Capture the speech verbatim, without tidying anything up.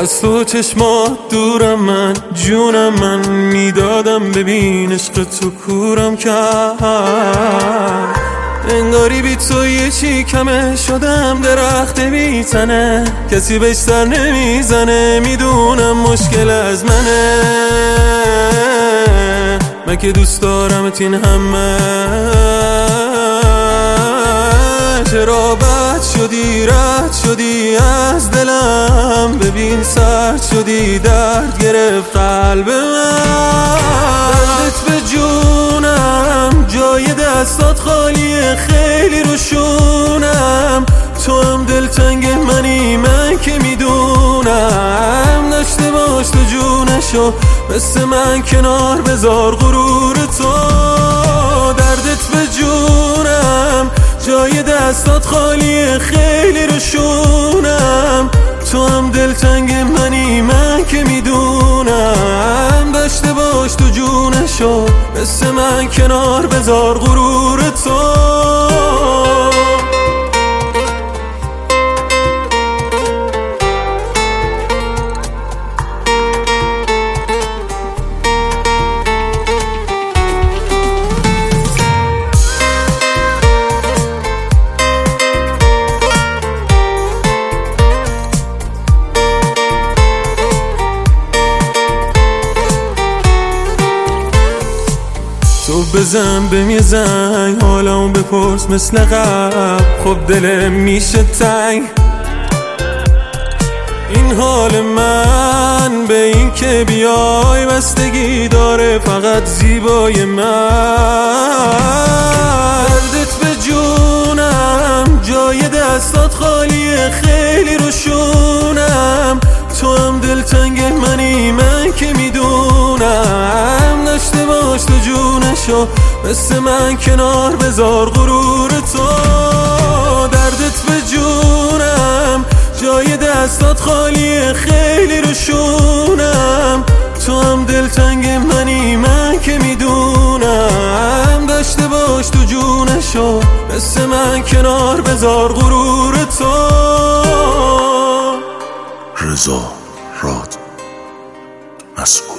از تو چشمات دورم، من جونم من میدادم، ببین عشق تو کورم کرد. انگاری بی تو یه چی کمه، شدم درخت بی تنه، کسی بهش سر نمیزنه، میدونم مشکل از منه. من که دوست دارمت این همه، چرا بد شدی رد شدی از دلم، ببین سرد شدی درد گرفت قلب من. دردت به جونم، جای دستات خالیه خیلی روشونم، تو هم دلتنگ منی من که میدونم، داشته باش تو جونشو مثل من کنار بذار غرور تو. دردت به جونم، جای دستات خالیه خیلی روشونم، تو هم دلتنگ منی من که میدونم، داشته باش تو جونشو مثل من کنار بذار غرور تو. تو بزن بهم یه زنگ، حالمو بپرس مثل قبل، خب دلم میشه تنگ. این حال من به این که بیای بستگی داره فقط زیبای من. دردت به جونم، جای دستات خالیه خیلی روشونم، تو هم دلتنگ منی من که میدونم، داشته باش تو جونشو مثل من کنار بذار غرور تو. دردت به جونم، جای دستات خالیه خیلی روشونم، تو هم دلتنگ منی من که میدونم، داشته باش تو جونشو مثل من کنار بذار غرور تو. رضا راد مسئول.